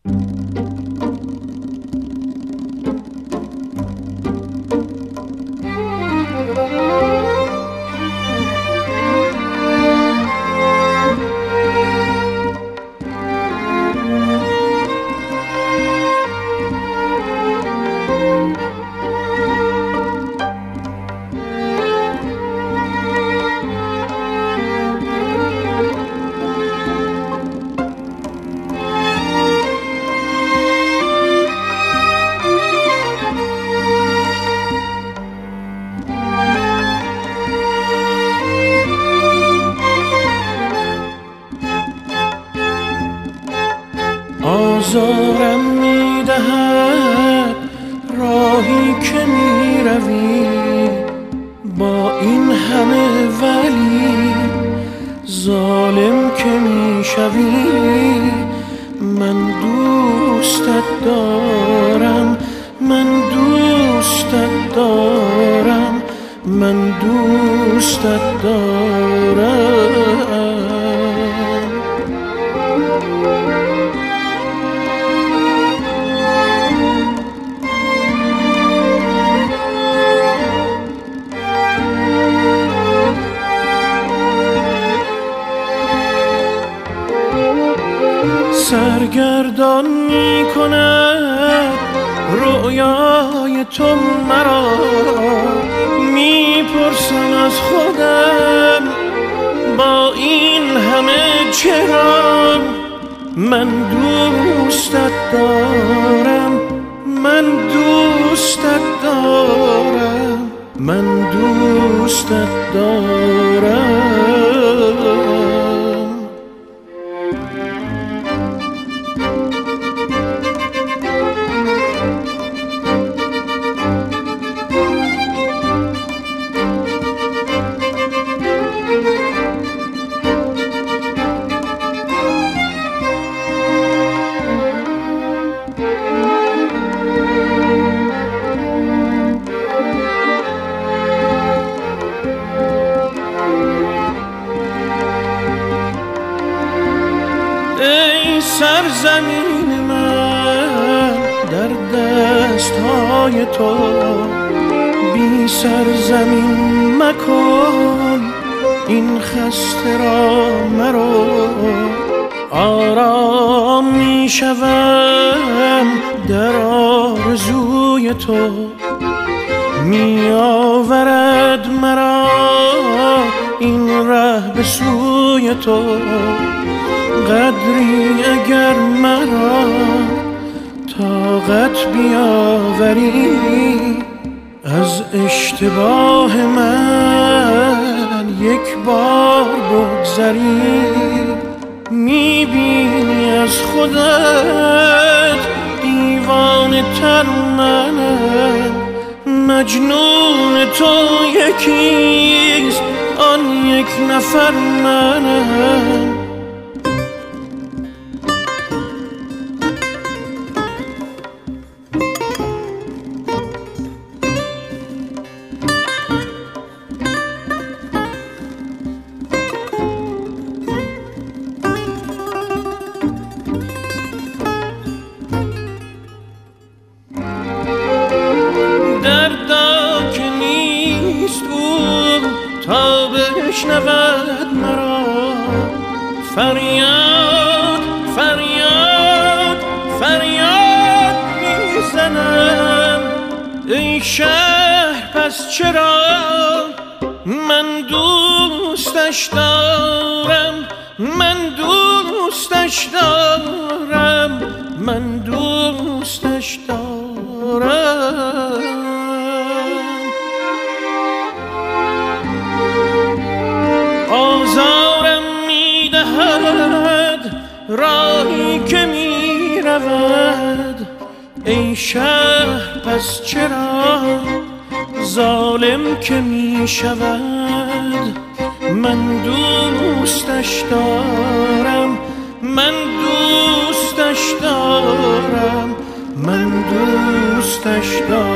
آزارم میدهد راهی که میروی، با این همه ولی ظالم که میشوی. من دوستت دارم، من دوستت دارم، من دوستت دارم. سرگردان می کند رویای تو مرا، می پرسم از خودم با این همه چرا. من دوستت دارم، من دوستت دارم، من دوستت دارم. ای سرزمین من در دستهای تو، بی سرزمین مکن این خسته را مرا. آرام می شوم در آرزوی تو، می آورد مرا این ره به سوی تو. قدری اگر مرا طاقت بیاوری، از اشتباه من یک بار بگذری. میبینی از خودت دیوانه تر منم، مجنون تو یکیست آن یک نفر منم. دردا که نیست او تا بشنود مرا، فریاد فریاد فریاد میزنم. ای شهر پس چرا من دوستش دارم، من دوستش دارم، من دوستش دارم. آزارم میدهد راهی که میرود، ای شهر پس چرا ظالم که میشود. من دوستش دارم، من دوستش دارم، من دوستش دارم.